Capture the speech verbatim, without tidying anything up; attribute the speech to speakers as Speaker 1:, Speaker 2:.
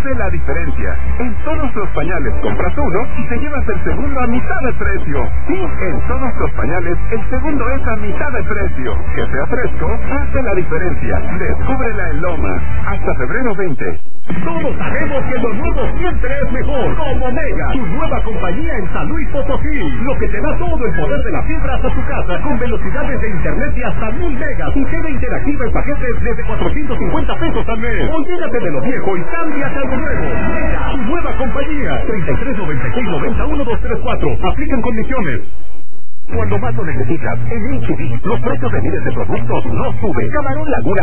Speaker 1: hace la diferencia. En todos los pañales compras uno y te llevas el segundo a mitad de precio. Sí, en todos los pañales el segundo es a mitad de precio. Que sea fresco, hace la diferencia. Descúbrela en Lomas. Hasta febrero veinte.
Speaker 2: Todos sabemos que lo nuevo siempre es mejor. Como Mega, tu nueva compañía en San Luis Potosí. Lo que te da todo el poder de las fibras a tu casa, con velocidades de internet de hasta mil megas y T V interactiva en paquetes desde cuatrocientos cincuenta pesos al mes. Olvídate de lo viejo y cámbiate a algo nuevo. Mega, tu nueva compañía. treinta y tres noventa y seis noventa uno dos tres cuatro. Aplican condiciones. Cuando más lo necesitas, en H E B los precios de miles de productos no suben. Camarón Laguna